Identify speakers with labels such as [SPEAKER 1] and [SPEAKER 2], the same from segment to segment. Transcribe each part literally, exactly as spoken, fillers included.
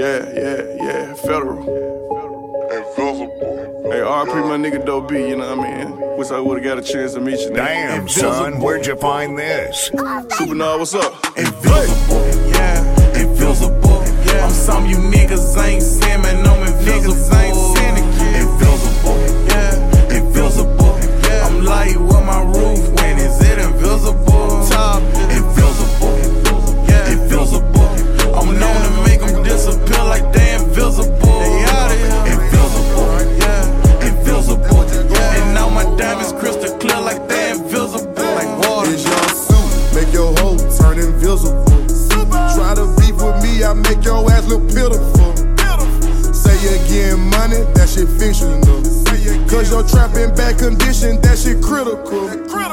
[SPEAKER 1] Yeah, yeah, yeah, federal.
[SPEAKER 2] Invisible.
[SPEAKER 1] Hey, R P my nigga Dope B, you know what I mean? Wish I would've got a chance to meet you.
[SPEAKER 3] Damn, son, where'd you find this?
[SPEAKER 1] Supernova, what's up?
[SPEAKER 4] Invisible, yeah, invisible. Yeah. I'm some you niggas ain't seen, man, I'm invisible. Niggas ain't seen it. Invisible, yeah, invisible. Yeah. I'm light with my roof when is it invisible? Top, invisible, yeah, invisible. I'm known to make them disappear like they invisible. They out here, invisible, yeah, invisible. Yeah. And now my diamonds crystal clear like they invisible, like water.
[SPEAKER 5] It's your suit, make your hoe turn invisible. Try to beef with me, I make your ass look pitiful. Say you getting money, that shit fictional. Cause your trap in bad condition, that shit critical.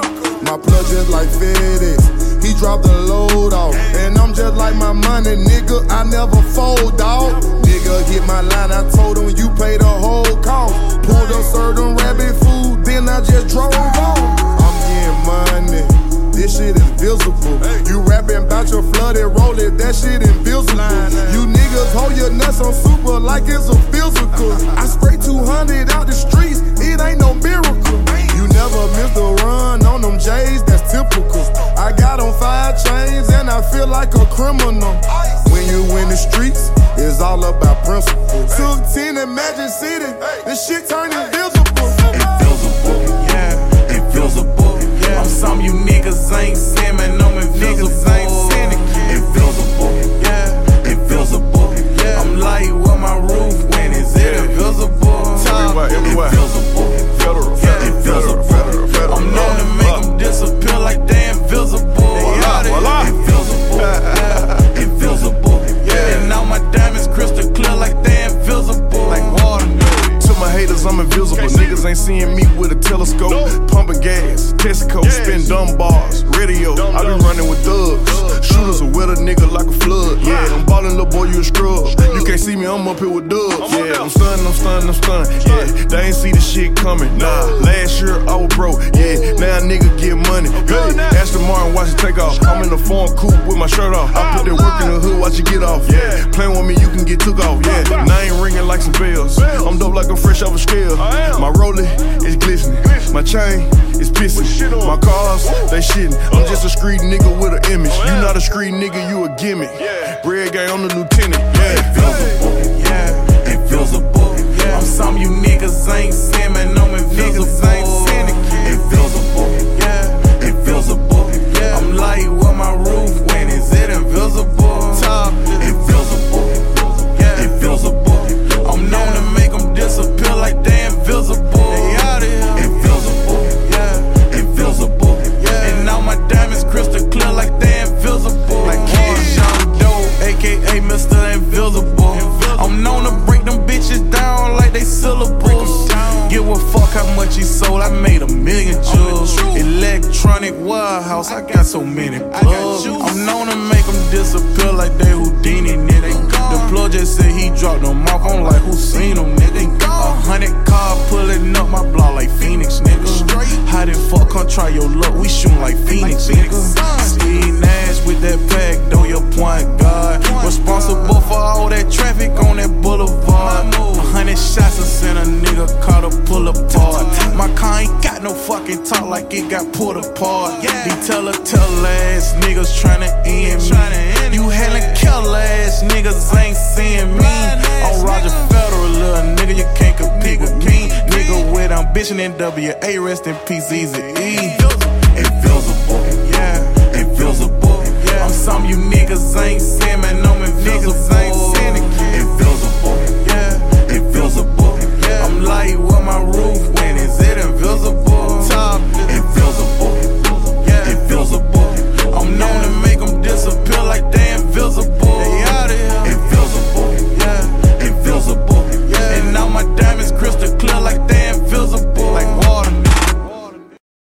[SPEAKER 5] My plug just like FedEx, he dropped the load off. And I'm just like my money, nigga, I never fold, dawg. Nigga hit my line, I told him you pay the whole cost. Pulled up certain rabbit food, then I just drove off. I'm getting money, this shit is visible. You rapping about your flooded roller, that shit invisible. You niggas hold your nuts on super like it's a physical. I spray two hundred out the streets, it ain't no miracle. You never missed a run on them J's, that's typical. I got on five chains and I feel like a criminal. When you in the streets, it's all about principles. Took ten in Magic City, this shit turned invisible.
[SPEAKER 4] Invisible, yeah, invisible. Yeah. I'm some you niggas ain't seen, man, I'm invisible. Niggas ain't seen it. Invisible, yeah, invisible. Yeah. I'm light with my roof when is it invisible? Top, invisible,
[SPEAKER 1] Federal,
[SPEAKER 4] yeah, invisible.
[SPEAKER 1] federal, federal.
[SPEAKER 4] I'm known to make them disappear like they invisible. They out here, invisible, yeah, invisible. Yeah. And now my diamonds crystal clear like they invisible, like water.
[SPEAKER 1] To my haters, I'm invisible. Niggas ain't seeing me with a telescope. Pumping gas, Tesco, spin dumb bars, radio. I be running with thugs. Shooters will wet a nigga like a flood. Yeah, I'm ballin', little boy, you a scrub. You can't see me, I'm up here with dubs. Yeah, I'm stunning, I'm stunning, I'm stunning. Yeah, they ain't see the shit coming. Nah, last year I was broke. Yeah, now a nigga get money. Hey, Aston Martin, watch it take off. I'm in the foreign coupe with my shirt off. I put that work in the hood, watch it get off. Yeah, playing with me, you can get took off. Yeah, and I ain't ringing like some bells. I'm dope like I'm fresh off a scale. My roller is glistening. My chain is pissing. My cars, they shitting. I'm just a street nigga with an image. You not a street nigga, you a gimmick. Bread gang, I'm the lieutenant. Yeah,
[SPEAKER 4] invisible, yeah, invisible. Yeah. I'm some you niggas ain't seen, man, I'm invisible. Niggas ain't seen it. Invisible, yeah, invisible. Yeah. I'm light with my roof when is it invisible? Top, invisible, yeah, invisible. I'm known to make them disappear like they invisible. They out here, invisible, yeah, invisible. Yeah. And now my diamonds crystal clear like they invisible. Like Keyshawn Doe, aka Mister Invisible. I'm known to break them bitches down like they syllables. Give a fuck how much he sold, I made a million jewels. Electronic warehouse, I got so many plugs. I'm known to make them disappear like they Houdini, nigga. The plug just said he dropped them off, I'm like, who seen them, nigga? A hundred car pulling up my block like Phoenix, nigga. How the fuck come try your luck, we shoot like Phoenix, nigga. Steve Nash with that pack, though your point guard. Responsible for all that traffic on that boulevard. A hundred shots, I sent a nigga caught a pull apart. My car ain't got no fucking talk like it got pulled apart. These tell tell ass niggas tryna end me. You hella kill ass niggas ain't seeing me. I'm Roger Federal, little nigga, you can't compete with me. Nigga with ambition in W A, rest in peace, Easy E. Invisible, yeah, invisible. Yeah. I'm some you niggas ain't seen, man, I'm invisible. Niggas ain't seen it.